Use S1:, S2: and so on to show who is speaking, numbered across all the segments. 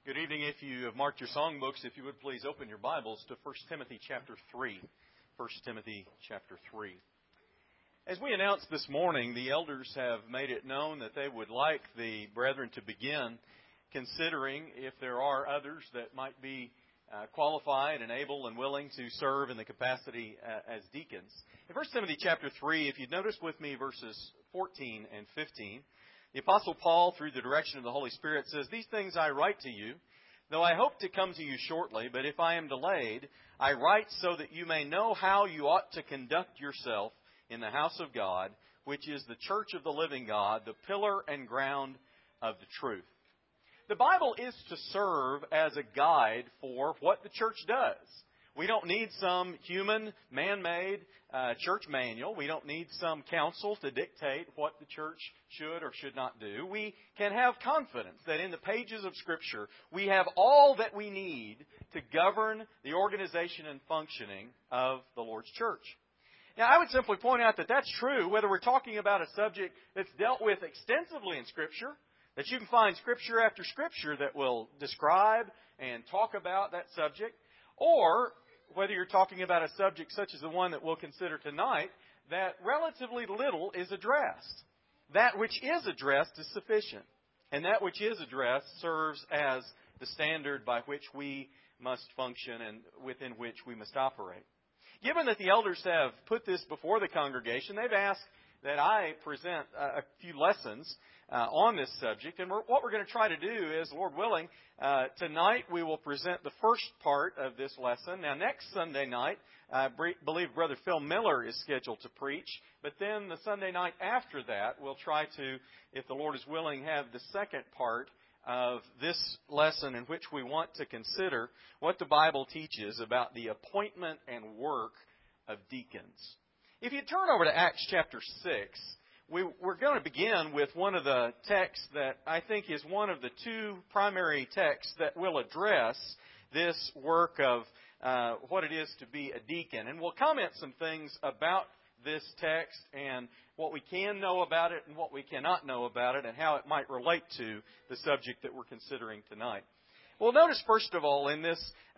S1: Good evening. If you have marked your songbooks, if you would please open your Bibles to 1 Timothy chapter 3. 1 Timothy chapter 3. As we announced this morning, the elders have made it known that they would like the brethren to begin considering if there are others that might be qualified and able and willing to serve in the capacity as deacons. In 1 Timothy chapter 3, if you'd notice with me verses 14 and 15, the Apostle Paul, through the direction of the Holy Spirit, says, "These things I write to you, though I hope to come to you shortly, but if I am delayed, I write so that you may know how you ought to conduct yourself in the house of God, which is the church of the living God, the pillar and ground of the truth." The Bible is to serve as a guide for what the church does. We don't need some human, man-made church manual. We don't need some council to dictate what the church should or should not do. We can have confidence that in the pages of Scripture, we have all that we need to govern the organization and functioning of the Lord's church. Now, I would simply point out that that's true whether we're talking about a subject that's dealt with extensively in Scripture, that you can find Scripture after Scripture that will describe and talk about that subject, or whether you're talking about a subject such as the one that we'll consider tonight, that relatively little is addressed. That which is addressed is sufficient, and that which is addressed serves as the standard by which we must function and within which we must operate. Given that the elders have put this before the congregation, they've asked that I present a few lessons on this subject. And what we're going to try to do is, Lord willing, tonight we will present the first part of this lesson. Now, next Sunday night, I believe Brother Phil Miller is scheduled to preach. But then the Sunday night after that, we'll try to, if the Lord is willing, have the second part of this lesson in which we want to consider what the Bible teaches about the appointment and work of deacons. If you turn over to Acts chapter 6, we're going to begin with one of the texts that I think is one of the two primary texts that will address this work of what it is to be a deacon. And we'll comment some things about this text and what we can know about it and what we cannot know about it and how it might relate to the subject that we're considering tonight. Well, notice first of all in this,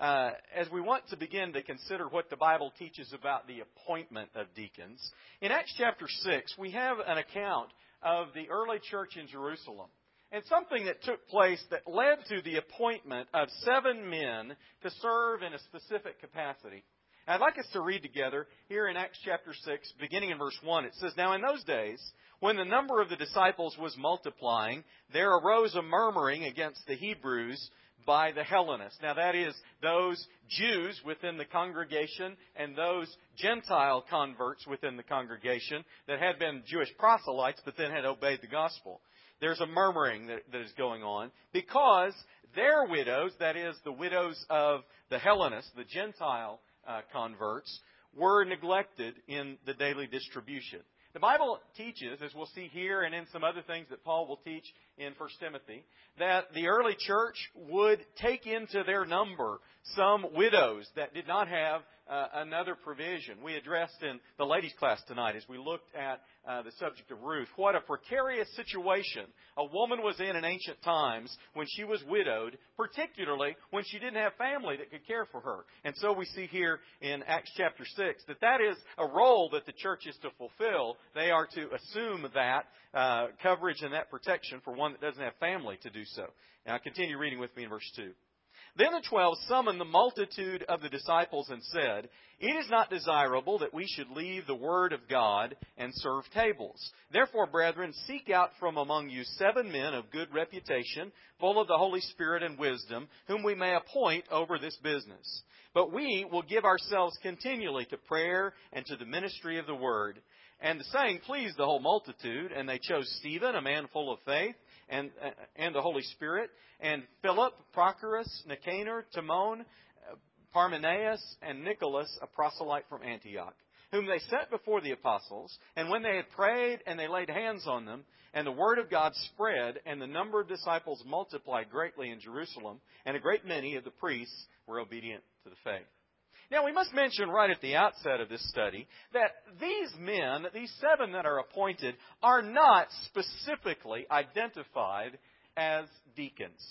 S1: as we want to begin to consider what the Bible teaches about the appointment of deacons, in Acts chapter 6, we have an account of the early church in Jerusalem and something that took place that led to the appointment of 7 men to serve in a specific capacity. I'd like us to read together here in Acts chapter 6, beginning in verse 1. It says, "Now in those days, when the number of the disciples was multiplying, there arose a murmuring against the Hebrews by the Hellenists." Now that is those Jews within the congregation and those Gentile converts within the congregation that had been Jewish proselytes but then had obeyed the gospel. There's a murmuring that is going on because their widows, that is the widows of the Hellenists, the Gentile converts, were neglected in the daily distribution. The Bible teaches, as we'll see here and in some other things that Paul will teach in 1 Timothy, that the early church would take into their number some widows that did not have another provision. We addressed in the ladies' class tonight as we looked at the subject of Ruth, what a precarious situation a woman was in ancient times when she was widowed, particularly when she didn't have family that could care for her. And so we see here in Acts chapter 6 that is a role that the church is to fulfill. They are to assume that coverage and that protection for one that doesn't have family to do so. Now continue reading with me in verse 2. "Then the 12 summoned the multitude of the disciples and said, 'It is not desirable that we should leave the word of God and serve tables. Therefore, brethren, seek out from among you 7 men of good reputation, full of the Holy Spirit and wisdom, whom we may appoint over this business. But we will give ourselves continually to prayer and to the ministry of the word.' And the saying pleased the whole multitude, and they chose Stephen, a man full of faith, and the Holy Spirit, and Philip, Prochorus, Nicanor, Timon, Parmenaeus, and Nicholas, a proselyte from Antioch, whom they set before the apostles. And when they had prayed and they laid hands on them, and the word of God spread, and the number of disciples multiplied greatly in Jerusalem, and a great many of the priests were obedient to the faith." Now, we must mention right at the outset of this study that these men, these 7 that are appointed, are not specifically identified as deacons.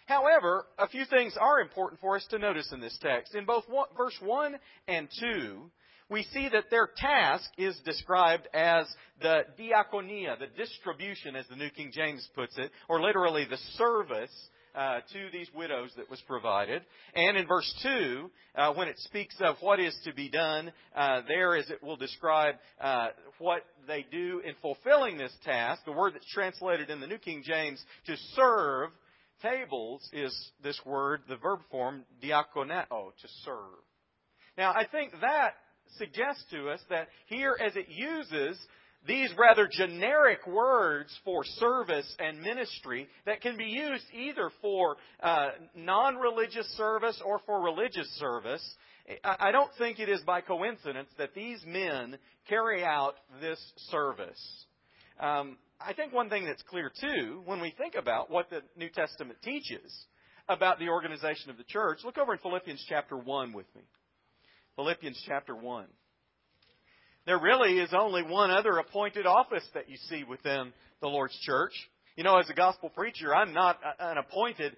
S1: However, a few things are important for us to notice in this text. In both verse 1 and 2, we see that their task is described as the diaconia, the distribution, as the New King James puts it, or literally the service to these widows that was provided. And in verse 2, when it speaks of what is to be done, there as it will describe what they do in fulfilling this task. The word that's translated in the New King James to serve tables is this word, the verb form, diakoneo, to serve. Now, I think that suggests to us that here, as it uses these rather generic words for service and ministry that can be used either for non-religious service or for religious service, I don't think it is by coincidence that these men carry out this service. I think one thing that's clear, too, when we think about what the New Testament teaches about the organization of the church, look over in Philippians chapter 1 with me. Philippians chapter 1. There really is only one other appointed office that you see within the Lord's church. You know, as a gospel preacher, I'm not an appointed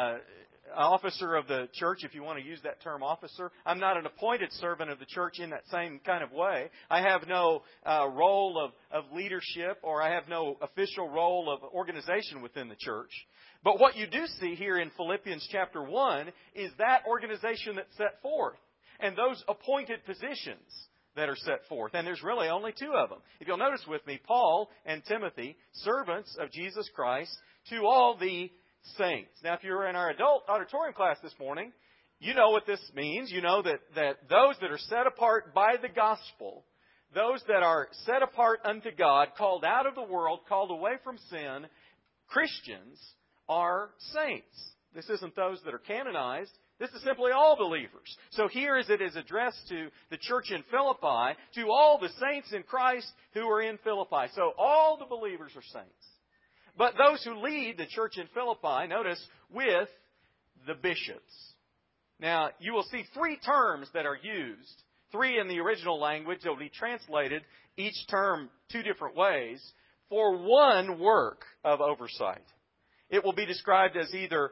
S1: officer of the church, if you want to use that term officer. I'm not an appointed servant of the church in that same kind of way. I have no role of leadership, or I have no official role of organization within the church. But what you do see here in Philippians chapter 1 is that organization that's set forth, and those appointed positions that are set forth. And there's really only two of them. If you'll notice with me, Paul and Timothy, servants of Jesus Christ, to all the saints. Now, if you're in our adult auditorium class this morning, you know what this means. You know that those that are set apart by the gospel, those that are set apart unto God, called out of the world, called away from sin, Christians are saints. This isn't those that are canonized. This is simply all believers. So here as it is addressed to the church in Philippi, to all the saints in Christ who are in Philippi. So all the believers are saints. But those who lead the church in Philippi, notice, with the bishops. Now, you will see three terms that are used. Three in the original language. They'll be translated, each term two different ways, for one work of oversight. It will be described as either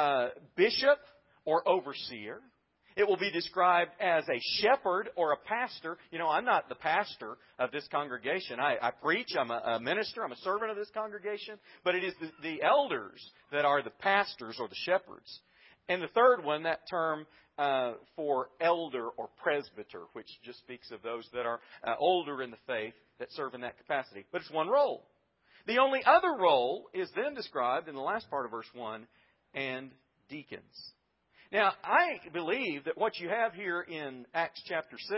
S1: bishop or overseer. It will be described as a shepherd or a pastor. You know, I'm not the pastor of this congregation. I preach. I'm a minister. I'm a servant of this congregation. But it is the elders that are the pastors or the shepherds. And the third one, that term for elder or presbyter, which just speaks of those that are older in the faith that serve in that capacity. But it's one role. The only other role is then described in the last part of verse 1, and deacons. Now, I believe that what you have here in Acts chapter 6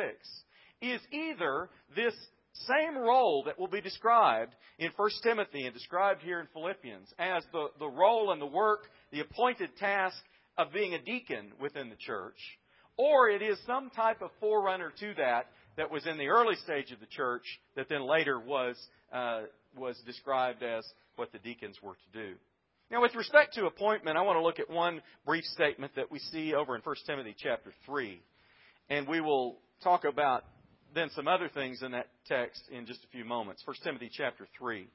S1: is either this same role that will be described in 1 Timothy and described here in Philippians as the role and the work, the appointed task of being a deacon within the church, or it is some type of forerunner to that was in the early stage of the church that then later was described as what the deacons were to do. Now, with respect to appointment, I want to look at one brief statement that we see over in 1 Timothy chapter 3. And we will talk about then some other things in that text in just a few moments. 1 Timothy chapter 3.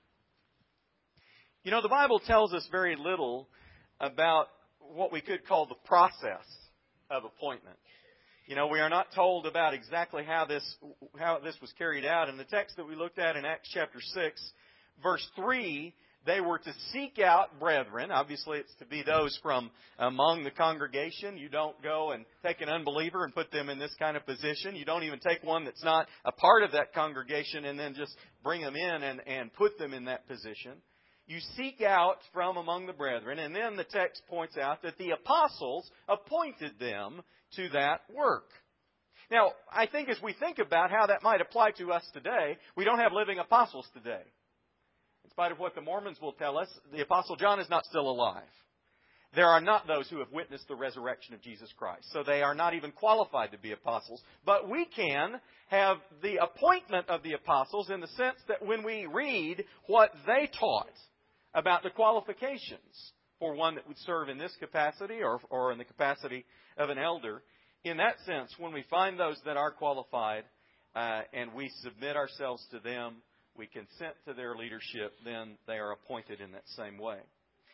S1: You know, the Bible tells us very little about what we could call the process of appointment. You know, we are not told about exactly how this was carried out. In the text that we looked at in Acts chapter 6, verse 3, they were to seek out brethren. Obviously, it's to be those from among the congregation. You don't go and take an unbeliever and put them in this kind of position. You don't even take one that's not a part of that congregation and then just bring them in and put them in that position. You seek out from among the brethren. And then the text points out that the apostles appointed them to that work. Now, I think as we think about how that might apply to us today, we don't have living apostles today. In spite of what the Mormons will tell us, the Apostle John is not still alive. There are not those who have witnessed the resurrection of Jesus Christ. So they are not even qualified to be apostles. But we can have the appointment of the apostles in the sense that when we read what they taught about the qualifications for one that would serve in this capacity or in the capacity of an elder, in that sense, when we find those that are qualified and we submit ourselves to them, we consent to their leadership, then they are appointed in that same way.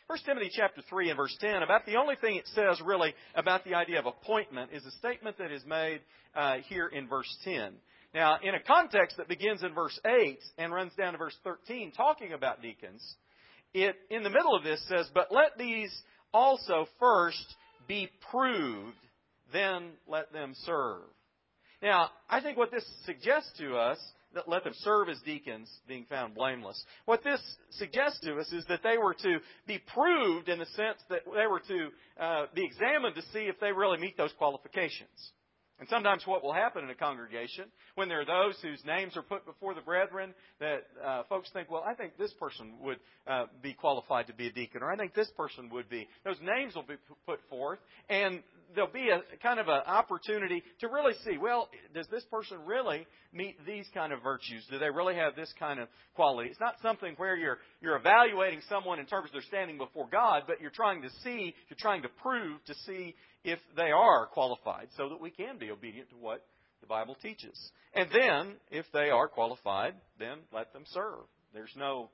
S1: 1 Timothy chapter 3 and verse 10, about the only thing it says really about the idea of appointment is a statement that is made here in verse 10. Now, in a context that begins in verse 8 and runs down to verse 13, talking about deacons, it, in the middle of this, says, "But let these also first be proved, then let them serve." Now, I think what this suggests to us, that let them serve as deacons, being found blameless. What this suggests to us is that they were to be proved in the sense that they were to be examined to see if they really meet those qualifications. And sometimes what will happen in a congregation, when there are those whose names are put before the brethren, that folks think, well, I think this person would be qualified to be a deacon, or I think this person would be. Those names will be put forth, and there'll be a kind of an opportunity to really see, well, does this person really meet these kind of virtues? Do they really have this kind of quality? It's not something where you're evaluating someone in terms of their standing before God, but you're trying to prove to see if they are qualified, so that we can be obedient to what the Bible teaches. And then, if they are qualified, then let them serve. There's no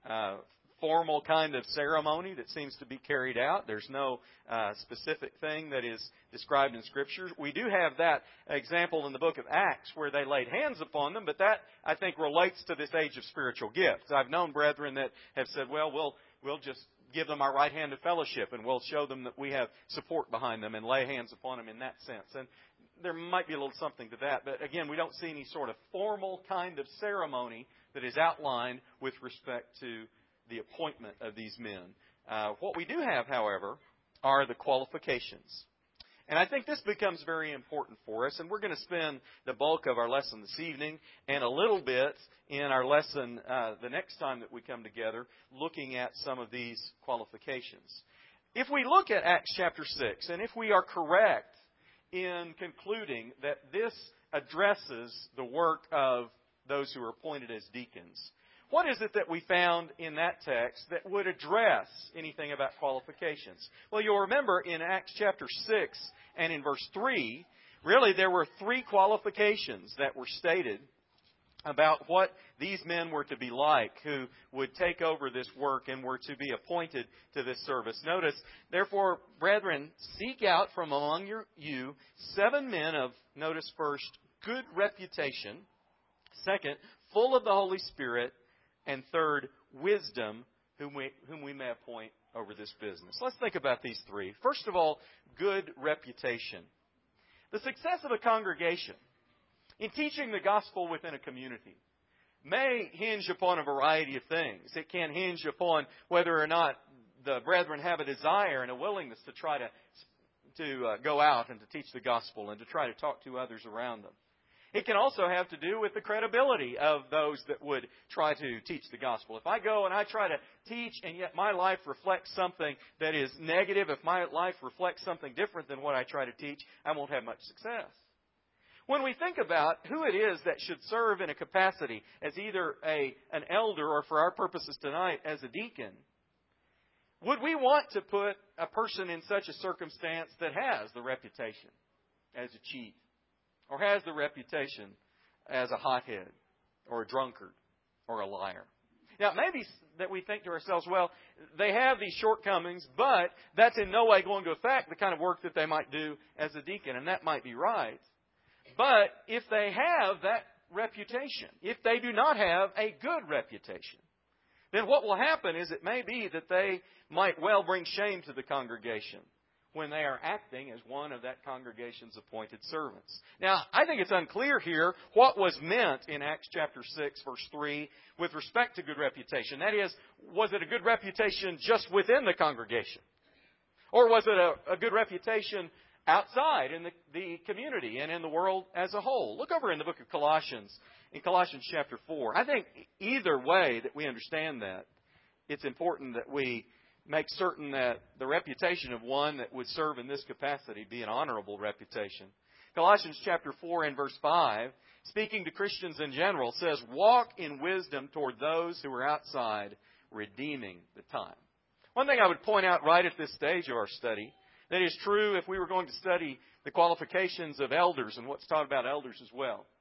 S1: formal kind of ceremony that seems to be carried out. There's no specific thing that is described in Scripture. We do have that example in the book of Acts where they laid hands upon them, but that, I think, relates to this age of spiritual gifts. I've known brethren that have said, well, we'll just give them our right hand of fellowship, and we'll show them that we have support behind them and lay hands upon them in that sense. And there might be a little something to that, but again, we don't see any sort of formal kind of ceremony that is outlined with respect to the appointment of these men. What we do have, however, are the qualifications. And I think this becomes very important for us, and we're going to spend the bulk of our lesson this evening and a little bit in our lesson the next time that we come together looking at some of these qualifications. If we look at Acts chapter 6, and if we are correct in concluding that this addresses the work of those who are appointed as deacons, what is it that we found in that text that would address anything about qualifications? Well, you'll remember in Acts chapter 6 and in verse 3, really there were three qualifications that were stated about what these men were to be like who would take over this work and were to be appointed to this service. Notice, therefore, brethren, seek out from among you 7 men of, notice first, good reputation, second, full of the Holy Spirit, and third, wisdom, whom we may appoint over this business. Let's think about these three. First of all, good reputation. The success of a congregation in teaching the gospel within a community may hinge upon a variety of things. It can hinge upon whether or not the brethren have a desire and a willingness to try to go out and to teach the gospel and to try to talk to others around them. It can also have to do with the credibility of those that would try to teach the gospel. If I go and I try to teach and yet my life reflects something that is negative, if my life reflects something different than what I try to teach, I won't have much success. When we think about who it is that should serve in a capacity as either an elder or, for our purposes tonight, as a deacon, would we want to put a person in such a circumstance that has the reputation as a cheat, or has the reputation as a hothead, or a drunkard, or a liar? Now, it may be that we think to ourselves, well, they have these shortcomings, but that's in no way going to affect the kind of work that they might do as a deacon, and that might be right. But if they have that reputation, if they do not have a good reputation, then what will happen is it may be that they might well bring shame to the congregation when they are acting as one of that congregation's appointed servants. Now, I think it's unclear here what was meant in Acts chapter 6, verse 3, with respect to good reputation. That is, was it a good reputation just within the congregation? Or was it a good reputation outside in the community and in the world as a whole? Look over in the book of Colossians, in Colossians chapter 4. I think either way that we understand that, it's important that we make certain that the reputation of one that would serve in this capacity be an honorable reputation. Colossians chapter 4 and verse 5, speaking to Christians in general, says, "Walk in wisdom toward those who are outside, redeeming the time." One thing I would point out right at this stage of our study, that is true if we were going to study the qualifications of elders and what's taught about elders as well.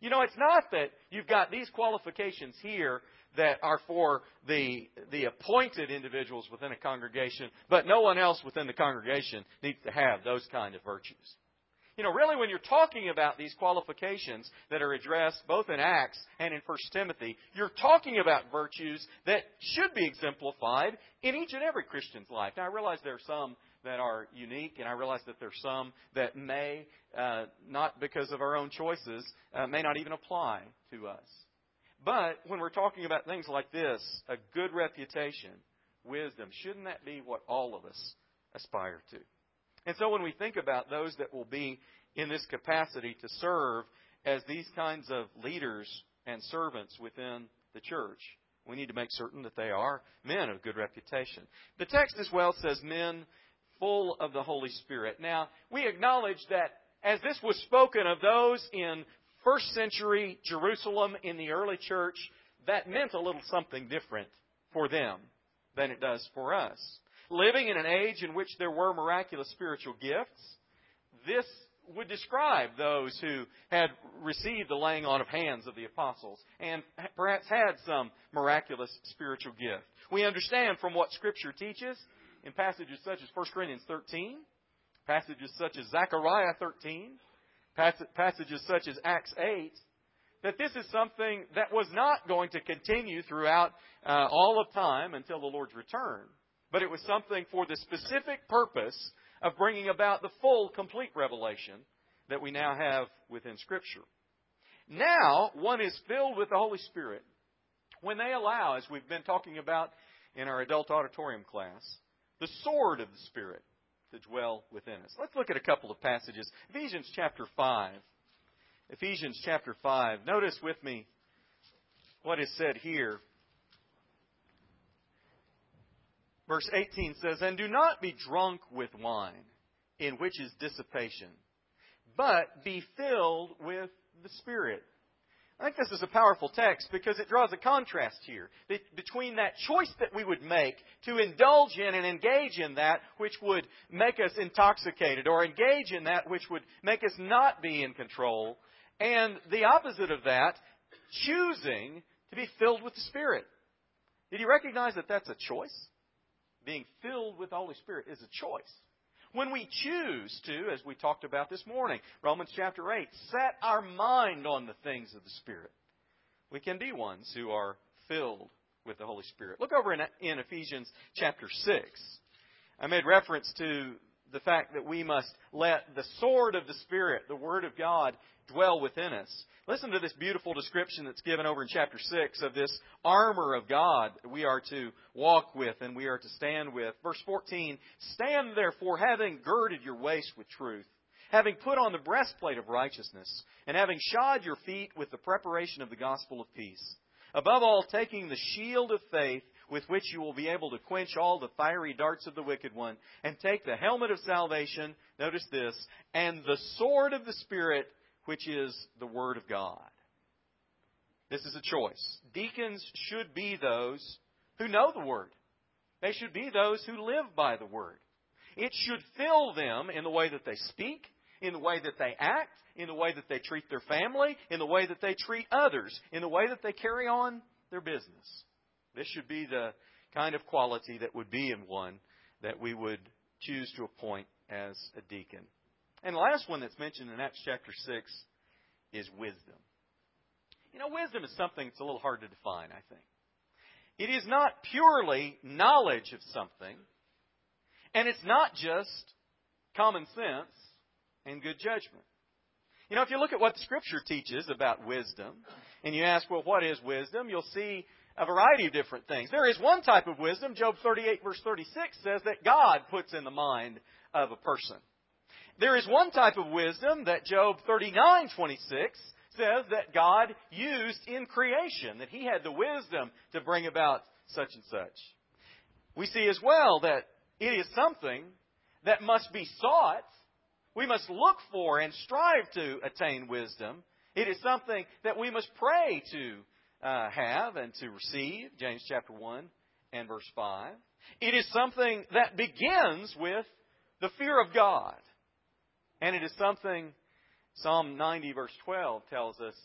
S1: It's not that you've got these qualifications here that are for the appointed individuals within a congregation, but no one else within the congregation needs to have those kind of virtues. Really when you're talking about these qualifications that are addressed both in Acts and in 1 Timothy, you're talking about virtues that should be exemplified in each and every Christian's life. Now, I realize there are some that are unique, and I realize that there are some that may, not because of our own choices, may not even apply to us. But when we're talking about things like this, a good reputation, wisdom, shouldn't that be what all of us aspire to? And so when we think about those that will be in this capacity to serve as these kinds of leaders and servants within the church, we need to make certain that they are men of good reputation. The text as well says men full of the Holy Spirit. Now, we acknowledge that as this was spoken of those in first century Jerusalem in the early church, that meant a little something different for them than it does for us. Living in an age in which there were miraculous spiritual gifts, this would describe those who had received the laying on of hands of the apostles and perhaps had some miraculous spiritual gift. We understand from what Scripture teaches in passages such as 1 Corinthians 13, passages such as Zechariah 13, passages such as Acts 8, that this is something that was not going to continue throughout all of time until the Lord's return. But it was something for the specific purpose of bringing about the full, complete revelation that we now have within Scripture. Now, one is filled with the Holy Spirit when they allow, as we've been talking about in our adult auditorium class, the sword of the Spirit to dwell within us. Let's look at a couple of passages. Ephesians chapter 5. Ephesians chapter 5. Notice with me what is said here. Verse 18 says, "And do not be drunk with wine, in which is dissipation, but be filled with the Spirit." I think this is a powerful text because it draws a contrast here between that choice that we would make to indulge in and engage in that which would make us intoxicated or engage in that which would make us not be in control, and the opposite of that, choosing to be filled with the Spirit. Did you recognize that that's a choice? Being filled with the Holy Spirit is a choice. When we choose to, as we talked about this morning, Romans chapter 8, set our mind on the things of the Spirit, we can be ones who are filled with the Holy Spirit. Look over in Ephesians chapter 6. I made reference to the fact that we must let the sword of the Spirit, the Word of God, dwell within us. Listen to this beautiful description that's given over in chapter 6 of this armor of God that we are to walk with and we are to stand with. Verse 14, "Stand therefore, having girded your waist with truth, having put on the breastplate of righteousness, and having shod your feet with the preparation of the gospel of peace. Above all, taking the shield of faith, with which you will be able to quench all the fiery darts of the wicked one, and take the helmet of salvation," notice this, "and the sword of the Spirit, which is the Word of God." This is a choice. Deacons should be those who know the Word. They should be those who live by the Word. It should fill them in the way that they speak, in the way that they act, in the way that they treat their family, in the way that they treat others, in the way that they carry on their business. This should be the kind of quality that would be in one that we would choose to appoint as a deacon. And the last one that's mentioned in Acts chapter 6 is wisdom. Wisdom is something that's a little hard to define, I think. It is not purely knowledge of something, and it's not just common sense and good judgment. If you look at what the Scripture teaches about wisdom, and you ask, well, what is wisdom? You'll see a variety of different things. There is one type of wisdom. Job 38 verse 36 says that God puts in the mind of a person. There is one type of wisdom that Job 39:26 says that God used in creation, that He had the wisdom to bring about such and such. We see as well that it is something that must be sought. We must look for and strive to attain wisdom. It is something that we must pray to have and to receive, James chapter 1 and verse 5. It is something that begins with the fear of God. And it is something, Psalm 90 verse 12 tells us,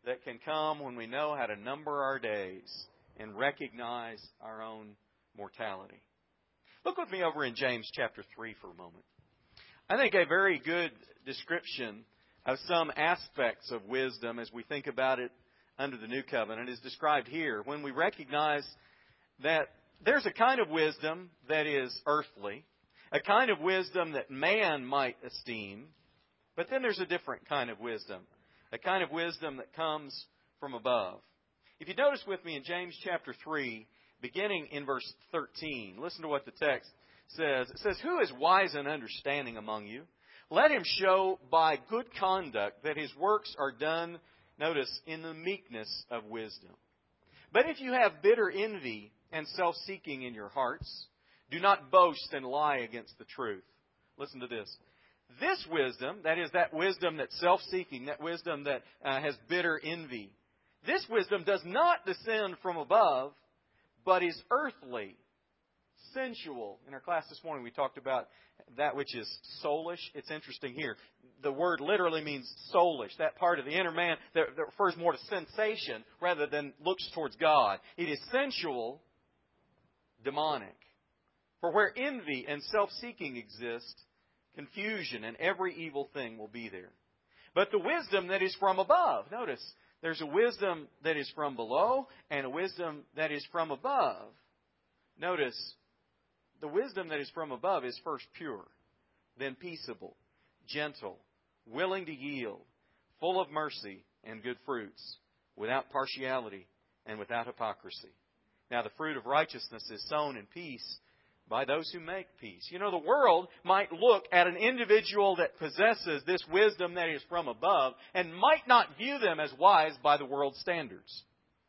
S1: that can come when we know how to number our days and recognize our own mortality. Look with me over in James chapter 3 for a moment. I think a very good description of some aspects of wisdom as we think about it under the New Covenant is described here. When we recognize that there's a kind of wisdom that is earthly, a kind of wisdom that man might esteem, but then there's a different kind of wisdom, a kind of wisdom that comes from above. If you notice with me in James chapter 3, beginning in verse 13, listen to what the text says. It says, "Who is wise and understanding among you? Let him show by good conduct that his works are done," notice, "in the meekness of wisdom. But if you have bitter envy and self-seeking in your hearts, do not boast and lie against the truth." Listen to this. "This wisdom," that is, that wisdom that's self-seeking, that wisdom that has bitter envy, "this wisdom does not descend from above, but is earthly, sensual." In our class this morning, we talked about that which is soulish. It's interesting here. The word literally means soulish, that part of the inner man that refers more to sensation rather than looks towards God. It is sensual, demonic. "For where envy and self-seeking exist, confusion and every evil thing will be there. But the wisdom that is from above," notice, there's a wisdom that is from below and a wisdom that is from above. Notice, the wisdom that is from above is first pure, then peaceable, gentle, willing to yield, full of mercy and good fruits, without partiality and without hypocrisy. Now the fruit of righteousness is sown in peace by those who make peace. You know, the world might look at an individual that possesses this wisdom that is from above and might not view them as wise by the world's standards.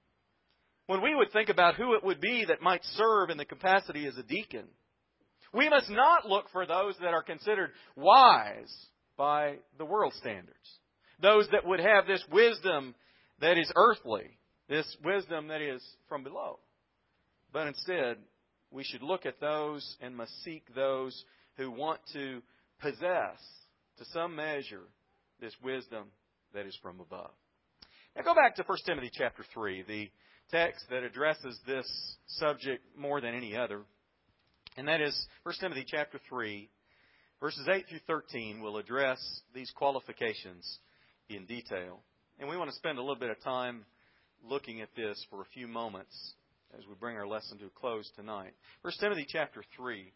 S1: When we would think about who it would be that might serve in the capacity as a deacon, we must not look for those that are considered wise by the world standards. Those that would have this wisdom that is earthly, this wisdom that is from below. But instead, we should look at those and must seek those who want to possess, to some measure, this wisdom that is from above. Now go back to 1 Timothy chapter 3, the text that addresses this subject more than any other. And that is 1 Timothy chapter 3, verses 8 through 13 will address these qualifications in detail. And we want to spend a little bit of time looking at this for a few moments as we bring our lesson to a close tonight. 1 Timothy chapter 3.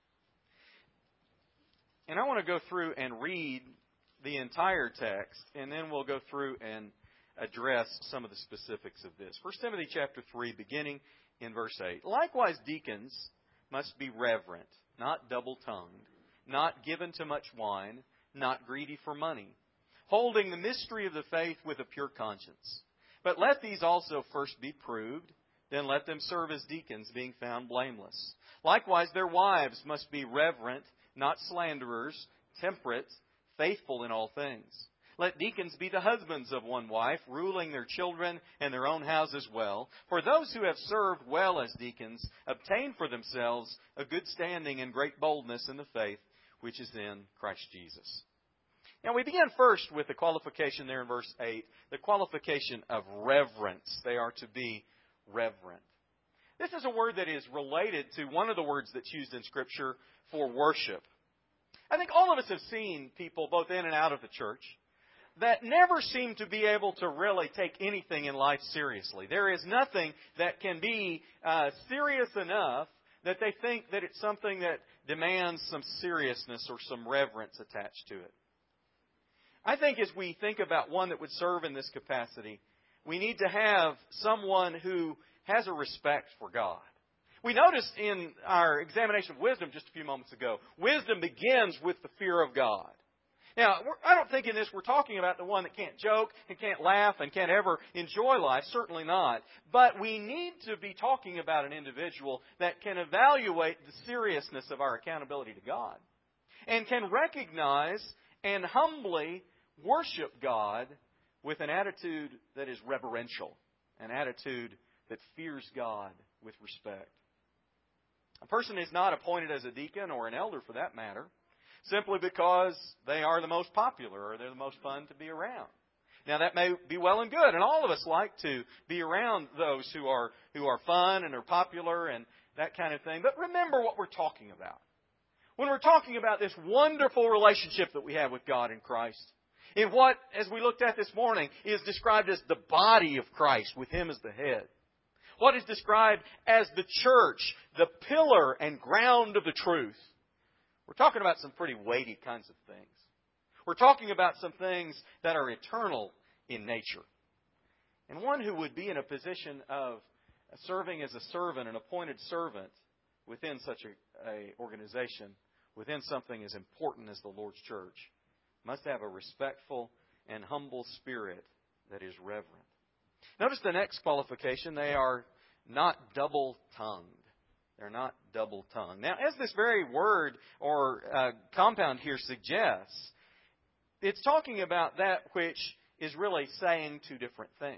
S1: And I want to go through and read the entire text, and then we'll go through and address some of the specifics of this. 1 Timothy chapter 3, beginning in verse 8. "Likewise, deacons must be reverent, not double-tongued, not given to much wine, not greedy for money, holding the mystery of the faith with a pure conscience. But let these also first be proved, then let them serve as deacons, being found blameless. Likewise, their wives must be reverent, not slanderers, temperate, faithful in all things. Let deacons be the husbands of one wife, ruling their children and their own house as well. For those who have served well as deacons obtain for themselves a good standing and great boldness in the faith which is in Christ Jesus." Now we begin first with the qualification there in verse 8, the qualification of reverence. They are to be reverent. This is a word that is related to one of the words that's used in Scripture for worship. I think all of us have seen people, both in and out of the church, that never seem to be able to really take anything in life seriously. There is nothing that can be serious enough that they think that it's something that demands some seriousness or some reverence attached to it. I think as we think about one that would serve in this capacity, we need to have someone who has a respect for God. We noticed in our examination of wisdom just a few moments ago, wisdom begins with the fear of God. Now, I don't think in this we're talking about the one that can't joke and can't laugh and can't ever enjoy life. Certainly not. But we need to be talking about an individual that can evaluate the seriousness of our accountability to God and can recognize and humbly worship God with an attitude that is reverential, an attitude that fears God with respect. A person is not appointed as a deacon or an elder for that matter, simply because they are the most popular or they're the most fun to be around. Now that may be well and good, and all of us like to be around those who are fun and are popular and that kind of thing. But remember what we're talking about. When we're talking about this wonderful relationship that we have with God in Christ, in what, as we looked at this morning, is described as the body of Christ, with Him as the head. What is described as the church, the pillar and ground of the truth. We're talking about some pretty weighty kinds of things. We're talking about some things that are eternal in nature. And one who would be in a position of serving as a servant, an appointed servant, within such a organization, within something as important as the Lord's church, must have a respectful and humble spirit that is reverent. Notice the next qualification. They are not double-tongued. They're not double-tongued. Now, as this very word or compound here suggests, it's talking about that which is really saying two different things.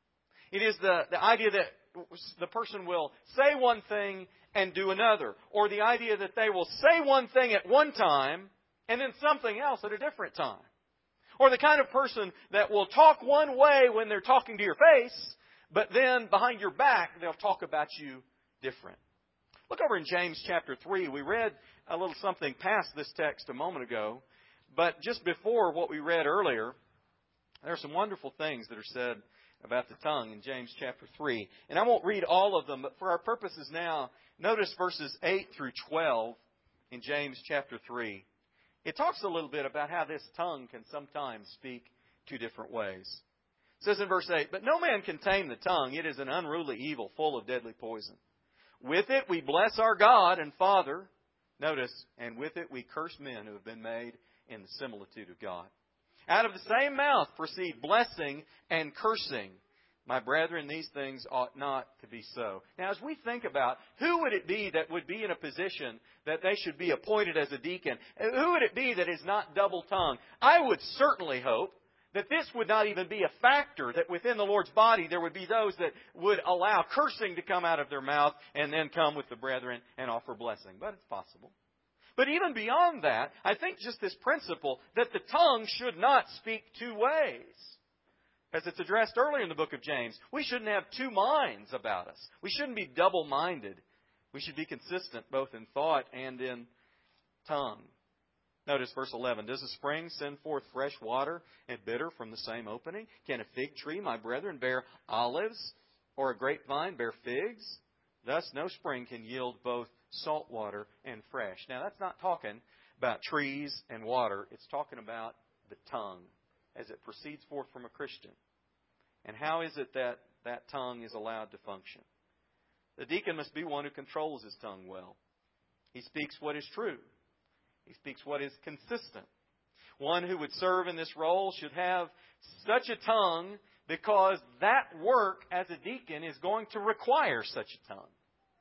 S1: It is the idea that the person will say one thing and do another. Or the idea that they will say one thing at one time and then something else at a different time. Or the kind of person that will talk one way when they're talking to your face, but then behind your back they'll talk about you different. Look over in James chapter 3. We read a little something past this text a moment ago, but just before what we read earlier, there are some wonderful things that are said about the tongue in James chapter 3. And I won't read all of them, but for our purposes now, notice verses 8 through 12 in James chapter 3. It talks a little bit about how this tongue can sometimes speak two different ways. It says in verse 8, "But no man can tame the tongue. It is an unruly evil, full of deadly poison. With it we bless our God and Father." Notice, "and with it we curse men who have been made in the similitude of God. Out of the same mouth proceed blessing and cursing. My brethren, these things ought not to be so." Now, as we think about who would it be that would be in a position that they should be appointed as a deacon, who would it be that is not double-tongued? I would certainly hope that this would not even be a factor, that within the Lord's body there would be those that would allow cursing to come out of their mouth and then come with the brethren and offer blessing. But it's possible. But even beyond that, I think just this principle that the tongue should not speak two ways. As it's addressed earlier in the book of James, we shouldn't have two minds about us. We shouldn't be double-minded. We should be consistent both in thought and in tongue. Notice verse 11. "Does a spring send forth fresh water and bitter from the same opening? Can a fig tree, my brethren, bear olives, or a grapevine bear figs? Thus no spring can yield both salt water and fresh." Now that's not talking about trees and water. It's talking about the tongue as it proceeds forth from a Christian. And how is it that that tongue is allowed to function? The deacon must be one who controls his tongue well. He speaks what is true. He speaks what is consistent. One who would serve in this role should have such a tongue because that work as a deacon is going to require such a tongue.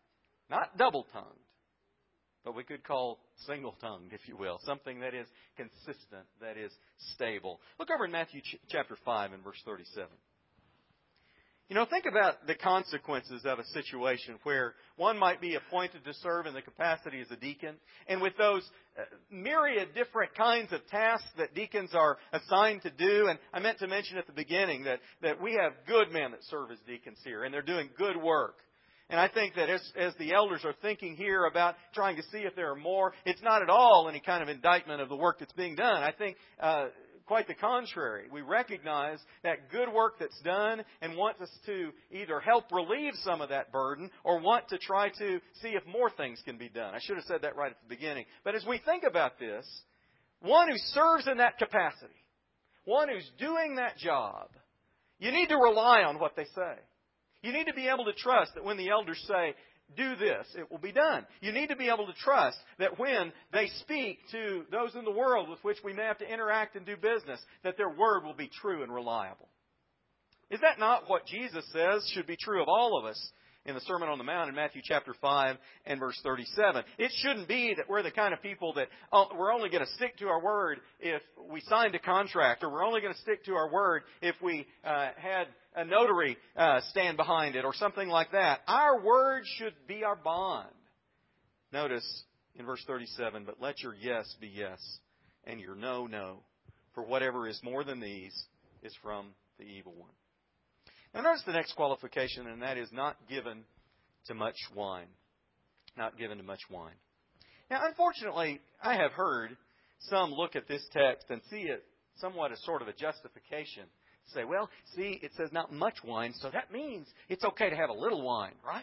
S1: Not double-tongued, but we could call single-tongued, if you will. Something that is consistent, that is stable. Look over in Matthew chapter 5 and verse 37. Think about the consequences of a situation where one might be appointed to serve in the capacity as a deacon. And with those myriad different kinds of tasks that deacons are assigned to do. And I meant to mention at the beginning that we have good men that serve as deacons here. And they're doing good work. And I think that as the elders are thinking here about trying to see if there are more, it's not at all any kind of indictment of the work that's being done. I think quite the contrary. We recognize that good work that's done and want us to either help relieve some of that burden or want to try to see if more things can be done. I should have said that right at the beginning. But as we think about this, one who serves in that capacity, one who's doing that job, you need to rely on what they say. You need to be able to trust that when the elders say, "Do this," it will be done. You need to be able to trust that when they speak to those in the world with which we may have to interact and do business, that their word will be true and reliable. Is that not what Jesus says should be true of all of us in the Sermon on the Mount in Matthew chapter 5 and verse 37? It shouldn't be that we're the kind of people that we're only going to stick to our word if we signed a contract, or we're only going to stick to our word if we had a notary stand behind it or something like that. Our word should be our bond. Notice in verse 37, "But let your yes be yes and your no, no. For whatever is more than these is from the evil one. Now notice the next qualification, and that is not given to much wine. Not given to much wine. Now, unfortunately, I have heard some look at this text and see it somewhat as sort of a justification. Say, well, see, it says not much wine, so that means it's okay to have a little wine, right?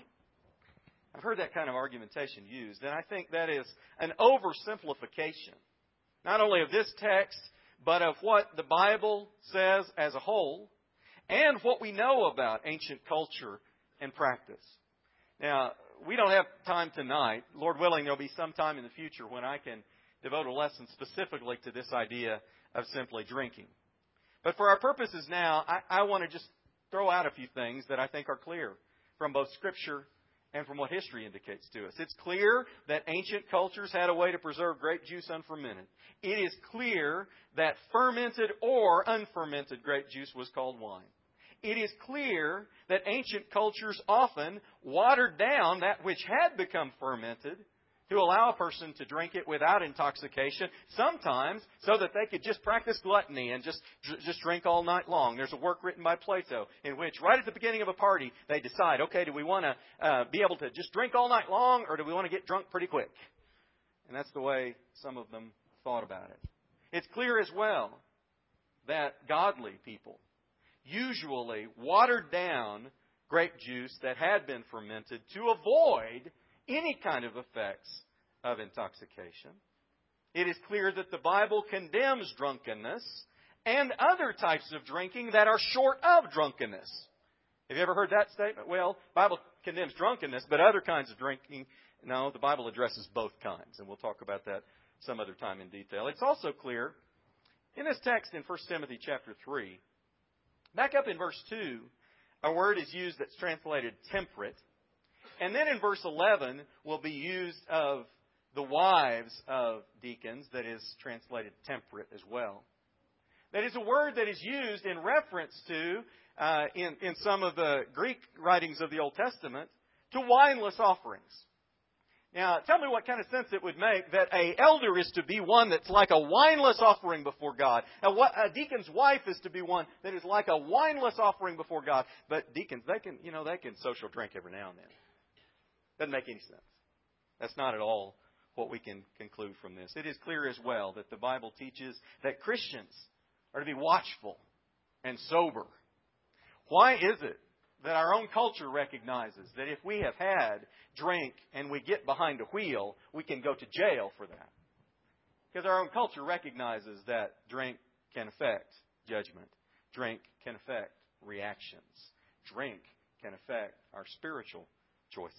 S1: I've heard that kind of argumentation used, and I think that is an oversimplification, not only of this text, but of what the Bible says as a whole, and what we know about ancient culture and practice. Now, we don't have time tonight. Lord willing, there'll be some time in the future when I can devote a lesson specifically to this idea of simply drinking. But for our purposes now, I want to just throw out a few things that I think are clear from both Scripture and from what history indicates to us. It's clear that ancient cultures had a way to preserve grape juice unfermented. It is clear that fermented or unfermented grape juice was called wine. It is clear that ancient cultures often watered down that which had become fermented to allow a person to drink it without intoxication, sometimes so that they could just practice gluttony and just drink all night long. There's a work written by Plato in which, right at the beginning of a party, they decide, okay, do we want to be able to just drink all night long, or do we want to get drunk pretty quick? And that's the way some of them thought about it. It's clear as well that godly people usually watered down grape juice that had been fermented to avoid any kind of effects of intoxication. It is clear that the Bible condemns drunkenness and other types of drinking that are short of drunkenness. Have you ever heard that statement? Well, the Bible condemns drunkenness, but other kinds of drinking, no, the Bible addresses both kinds, and we'll talk about that some other time in detail. It's also clear in this text in 1 Timothy chapter 3, back up in verse 2, a word is used that's translated temperate. And then in verse 11 will be used of the wives of deacons, that is translated temperate as well. That is a word that is used in reference to, in some of the Greek writings of the Old Testament, to wineless offerings. Now, tell me what kind of sense it would make that an elder is to be one that's like a wineless offering before God. A deacon's wife is to be one that is like a wineless offering before God. But deacons, they can social drink every now and then. Doesn't make any sense. That's not at all what we can conclude from this. It is clear as well that the Bible teaches that Christians are to be watchful and sober. Why is it that our own culture recognizes that if we have had drink and we get behind a wheel, we can go to jail for that? Because our own culture recognizes that drink can affect judgment. Drink can affect reactions. Drink can affect our spiritual choices.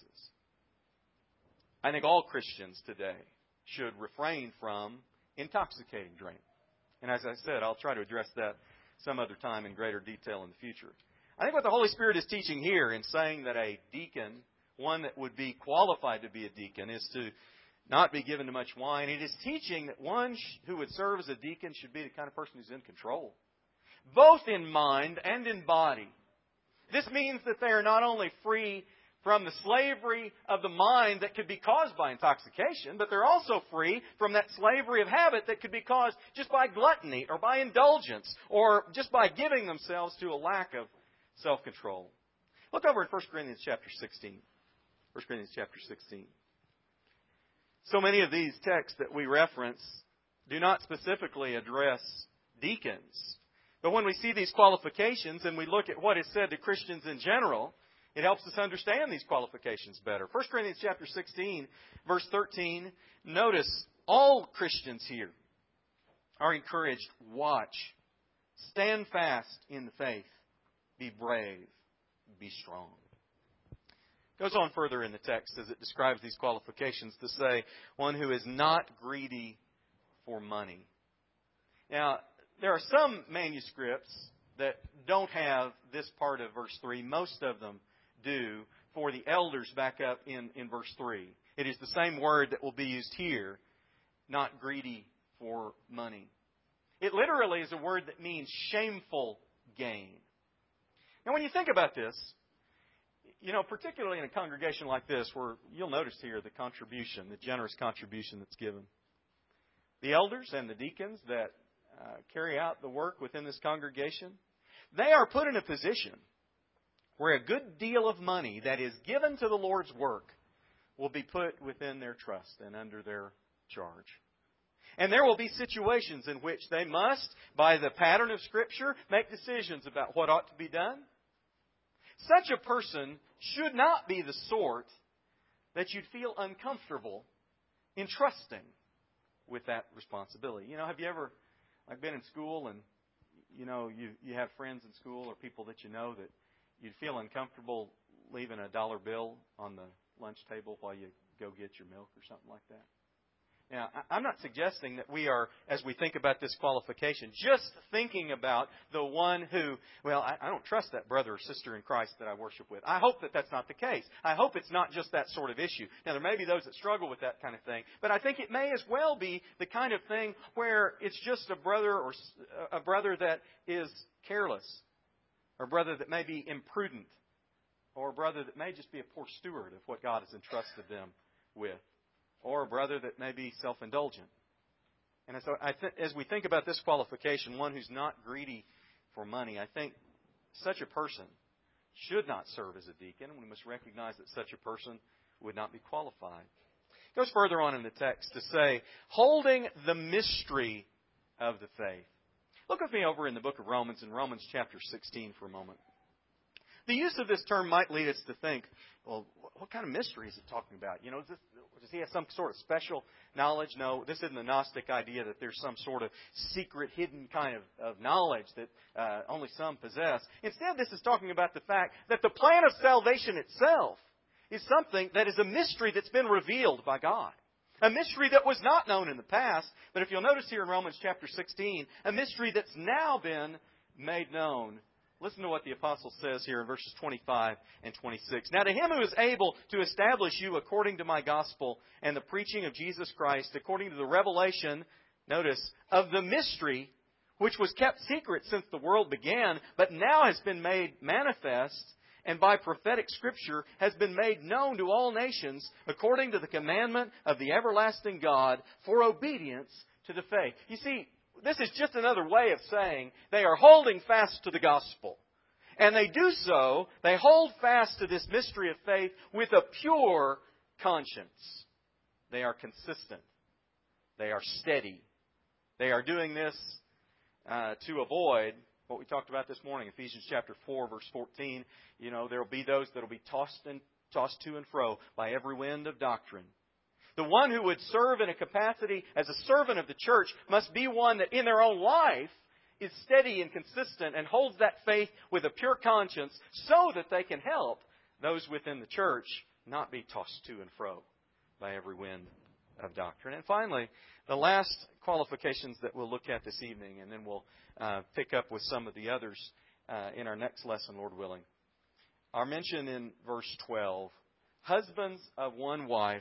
S1: I think all Christians today should refrain from intoxicating drink. And as I said, I'll try to address that some other time in greater detail in the future. I think what the Holy Spirit is teaching here in saying that a deacon, one that would be qualified to be a deacon, is to not be given to much wine. It is teaching that one who would serve as a deacon should be the kind of person who's in control, both in mind and in body. This means that they are not only free from the slavery of the mind that could be caused by intoxication, but they're also free from that slavery of habit that could be caused just by gluttony or by indulgence or just by giving themselves to a lack of self-control. Look over in 1 Corinthians chapter 16. 1 Corinthians chapter 16. So many of these texts that we reference do not specifically address deacons. But when we see these qualifications and we look at what is said to Christians in general, it helps us understand these qualifications better. 1 Corinthians chapter 16, verse 13, notice all Christians here are encouraged, watch, stand fast in the faith, be brave, be strong. It goes on further in the text as it describes these qualifications to say, one who is not greedy for money. Now, there are some manuscripts that don't have this part of verse 3. Most of them do for the elders back up in verse 3. It is the same word that will be used here, not greedy for money. It literally is a word that means shameful gain. Now, when you think about this, particularly in a congregation like this, where you'll notice here the generous contribution that's given. The elders and the deacons that carry out the work within this congregation, they are put in a position where a good deal of money that is given to the Lord's work will be put within their trust and under their charge. And there will be situations in which they must, by the pattern of Scripture, make decisions about what ought to be done. Such a person should not be the sort that you'd feel uncomfortable entrusting with that responsibility. Have you ever been in school and you have friends in school or people that you know that you'd feel uncomfortable leaving a dollar bill on the lunch table while you go get your milk or something like that? Now, I'm not suggesting that we are, as we think about this qualification, just thinking about the one who, I don't trust that brother or sister in Christ that I worship with. I hope that that's not the case. I hope it's not just that sort of issue. Now, there may be those that struggle with that kind of thing, but I think it may as well be the kind of thing where it's just a brother that is careless, or a brother that may be imprudent, or a brother that may just be a poor steward of what God has entrusted them with, or a brother that may be self-indulgent. And so as we think about this qualification, one who's not greedy for money, I think such a person should not serve as a deacon. We must recognize that such a person would not be qualified. It goes further on in the text to say, holding the mystery of the faith. Look with me over in the book of Romans, in Romans chapter 16 for a moment. The use of this term might lead us to think, well, what kind of mystery is it talking about? Does he have some sort of special knowledge? No, this isn't the Gnostic idea that there's some sort of secret, hidden kind of knowledge that only some possess. Instead, this is talking about the fact that the plan of salvation itself is something that is a mystery that's been revealed by God. A mystery that was not known in the past, but if you'll notice here in Romans chapter 16, a mystery that's now been made known. Listen to what the apostle says here in verses 25 and 26. Now to him who is able to establish you according to my gospel and the preaching of Jesus Christ, according to the revelation, notice, of the mystery which was kept secret since the world began, but now has been made manifest, and by prophetic scripture has been made known to all nations, according to the commandment of the everlasting God, for obedience to the faith. You see, this is just another way of saying they are holding fast to the gospel. And they do so, they hold fast to this mystery of faith with a pure conscience. They are consistent. They are steady. They are doing this to avoid what we talked about this morning, Ephesians chapter 4, verse 14. There will be those that will be tossed to and fro by every wind of doctrine. The one who would serve in a capacity as a servant of the church must be one that in their own life is steady and consistent and holds that faith with a pure conscience so that they can help those within the church not be tossed to and fro by every wind of doctrine. And finally, the last qualifications that we'll look at this evening, and then we'll pick up with some of the others in our next lesson, Lord willing, are mentioned in verse 12. Husbands of one wife,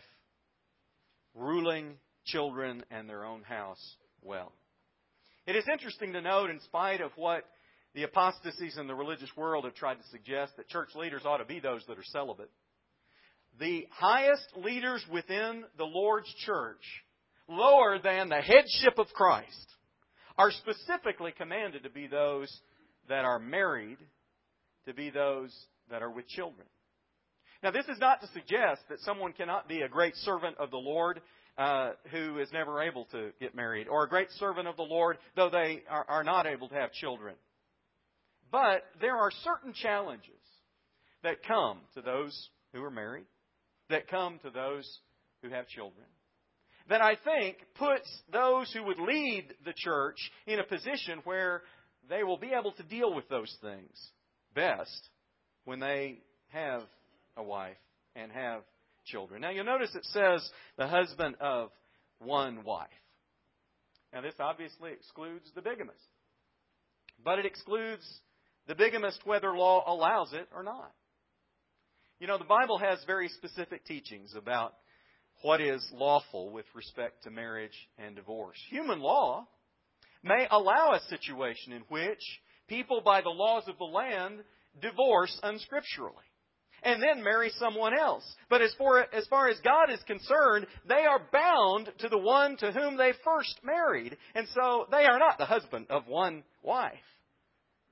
S1: ruling children and their own house well. It is interesting to note, in spite of what the apostasies in the religious world have tried to suggest, that church leaders ought to be those that are celibate. The highest leaders within the Lord's church, lower than the headship of Christ, are specifically commanded to be those that are married, to be those that are with children. Now, this is not to suggest that someone cannot be a great servant of the Lord who is never able to get married, or a great servant of the Lord though they are not able to have children. But there are certain challenges that come to those who are married, that come to those who have children, that I think puts those who would lead the church in a position where they will be able to deal with those things best when they have a wife and have children. Now, you'll notice it says the husband of one wife. Now, this obviously excludes the bigamist. But it excludes the bigamist whether law allows it or not. The Bible has very specific teachings about what is lawful with respect to marriage and divorce. Human law may allow a situation in which people, by the laws of the land, divorce unscripturally and then marry someone else. But as far as God is concerned, they are bound to the one to whom they first married. And so they are not the husband of one wife.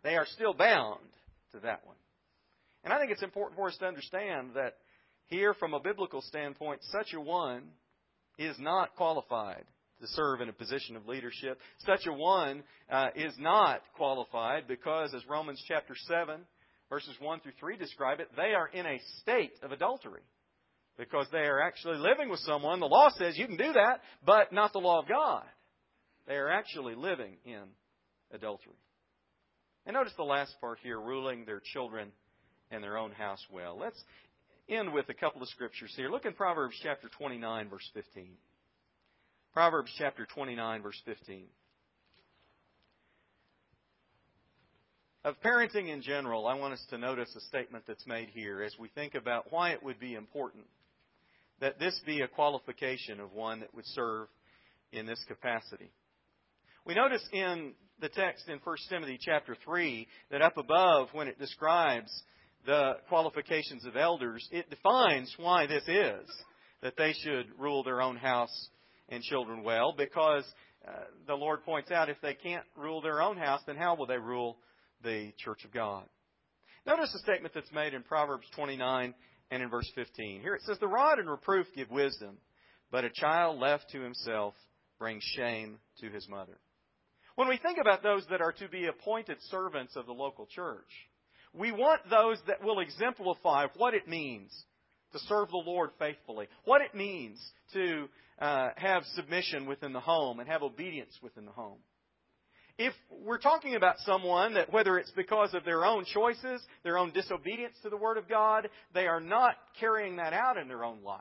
S1: they are still bound to that one. And I think it's important for us to understand that here, from a biblical standpoint, such a one is not qualified to serve in a position of leadership. Such a one is not qualified because, as Romans chapter 7, verses 1 through 3 describe it, they are in a state of adultery. Because they are actually living with someone. The law says you can do that, but not the law of God. They are actually living in adultery. And notice the last part here, ruling their children and their own house well. Let's end with a couple of scriptures here. Look in Proverbs chapter 29, verse 15. Proverbs chapter 29, verse 15. Of parenting in general, I want us to notice a statement that's made here as we think about why it would be important that this be a qualification of one that would serve in this capacity. We notice in the text in 1 Timothy chapter 3 that up above, when it describes the qualifications of elders, it defines why this is, that they should rule their own house and children well, because the Lord points out if they can't rule their own house, then how will they rule the church of God? Notice the statement that's made in Proverbs 29 and in verse 15. Here it says, "The rod and reproof give wisdom, but a child left to himself brings shame to his mother." When we think about those that are to be appointed servants of the local church, we want those that will exemplify what it means to serve the Lord faithfully, what it means to have submission within the home and have obedience within the home. If we're talking about someone that, whether it's because of their own choices, their own disobedience to the Word of God, they are not carrying that out in their own life,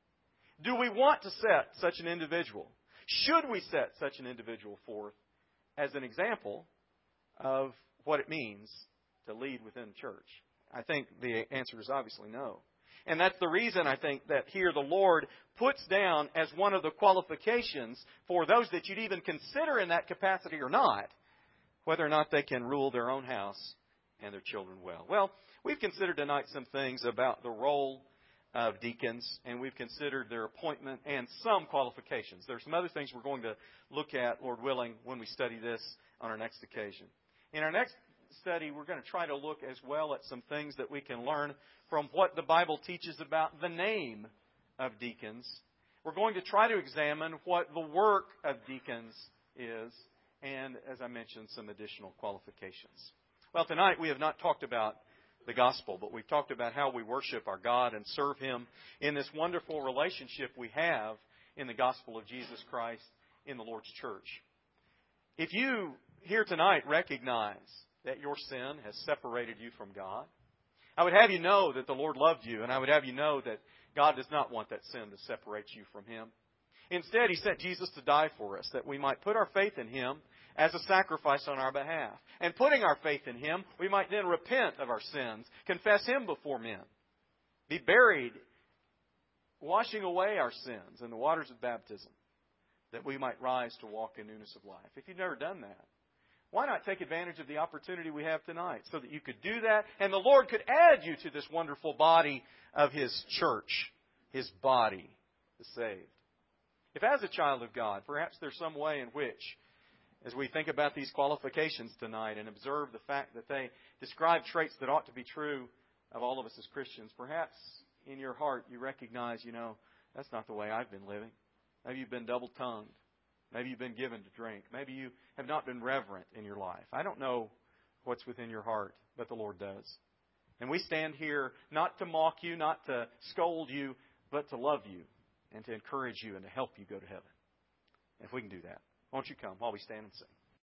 S1: do we want to set such an individual? Should we set such an individual forth as an example of what it means to lead within the church? I think the answer is obviously no. And that's the reason I think that here the Lord puts down as one of the qualifications for those that you'd even consider in that capacity or not, whether or not they can rule their own house and their children well. Well, we've considered tonight some things about the role of deacons, and we've considered their appointment and some qualifications. There are some other things we're going to look at, Lord willing, when we study this on our next occasion. In our next study, we're going to try to look as well at some things that we can learn from what the Bible teaches about the name of deacons. We're going to try to examine what the work of deacons is, and, as I mentioned, some additional qualifications. Well, tonight we have not talked about the gospel, but we've talked about how we worship our God and serve Him in this wonderful relationship we have in the gospel of Jesus Christ in the Lord's church. If you here tonight recognize that your sin has separated you from God, I would have you know that the Lord loved you, and I would have you know that God does not want that sin to separate you from Him. Instead, He sent Jesus to die for us, that we might put our faith in Him as a sacrifice on our behalf. And putting our faith in Him, we might then repent of our sins, confess Him before men, be buried, washing away our sins in the waters of baptism, that we might rise to walk in newness of life. If you've never done that, why not take advantage of the opportunity we have tonight so that you could do that and the Lord could add you to this wonderful body of His church, His body, the saved. If as a child of God, perhaps there's some way in which, as we think about these qualifications tonight and observe the fact that they describe traits that ought to be true of all of us as Christians, perhaps in your heart you recognize, that's not the way I've been living. Maybe you've been double-tongued. Maybe you've been given to drink. Maybe you have not been reverent in your life. I don't know what's within your heart, but the Lord does. And we stand here not to mock you, not to scold you, but to love you and to encourage you and to help you go to heaven. If we can do that, won't you come while we stand and sing?